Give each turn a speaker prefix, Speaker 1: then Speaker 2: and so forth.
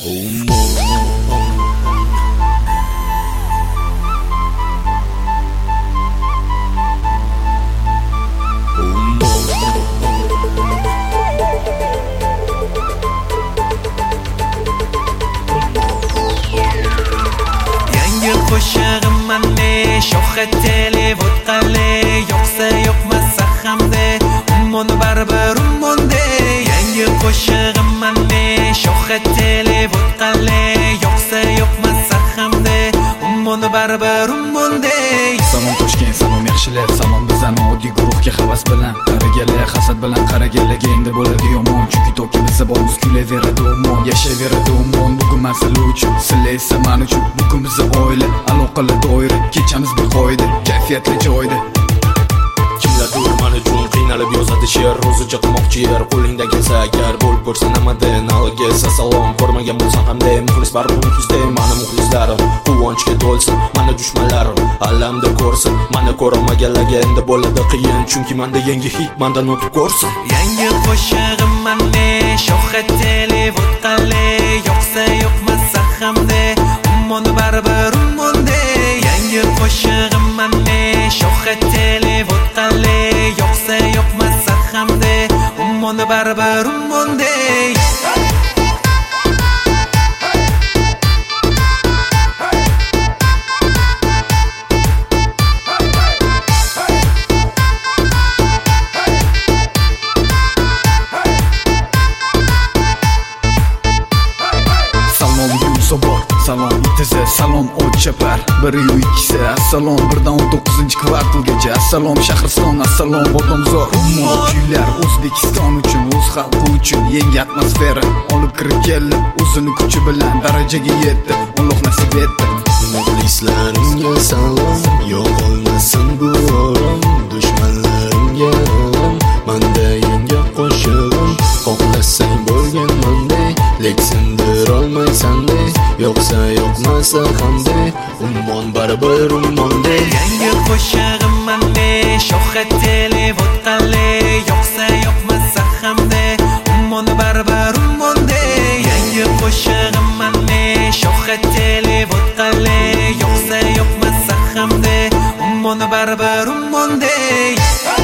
Speaker 1: Qo'shig'im mane shoxi televod qale yo'qsa yo'qmasa hamde ummon baribir ummonde yangi qo'shig'im mane shoxi televod qale yo'qsa yo'qmasa hamde ummon baribir ummonde
Speaker 2: Salom Toshkent, salom yaxshilar, salom bizani oddiy guruhga havas bilan qaragalar, hasad bilan qaragalar, endi bo'ladi yomon, chunki toki bizda bormiz kulaveradi umon, yashayveradi umon. Bugun masala uchun, sizlar esa men uchun, bugun bizda oila, aloqalar doira, kechamiz bir qoida, kayfiyatli joyda.
Speaker 3: Kimlardir men uchun qiynalib yozadi she'r, ro'zicha qilmoqchi yer, qo'lingdan kelsa agar bo'lib ko'rsanamadin, algesa salom, ko'rmagan bo'lsam ham de muxlis baribir muxlisda, meni muxlislarim quvonchga to'lsin, meni dushmanlarim alamda ko'rsin, meni ko'rmaganlarga endi bo'ladi qiyin, chunki menda yangi hit, mendan o'tib ko'rsin.
Speaker 1: Yangi qo'shig'im mane shoxi televod qale yo'qsa yo'qmasa hamde ummon baribir ummonde yangi qo'shig'im mane shoxi televod qale yo'qsa yo'qmasa hamde ummon baribir ummonde
Speaker 2: Salom itiza, salom o'chapar, biri yu ikkisi, assalom 1-19-kvartalgacha, assalom Shahriston, assalom Bodomzor. Ummon kuylar O'zbekiston uchun, o'z xalqi uchun yangi atmosfera olib kirib keldi, o'zini kuchi bilan darajaga yetdi, Alloh nasib etdi.
Speaker 3: Muxlislarimga salom, yo'qolmasin bu orom, dushmanlarimga rom, menda yangi qo'shig'im, xohlasang bo'lgan menday, lek sindir olmaysan-de, yo'qsa yo'qmasa hamde ummon baribir ummonde
Speaker 1: yangi qo'shig'im mane shoxi televod qale yo'qsa yo'qmasa hamde ummon baribir ummonde yangi qo'shig'im mane shoxi televod qale yo'qsa yo'qmasa hamde ummon baribir ummonde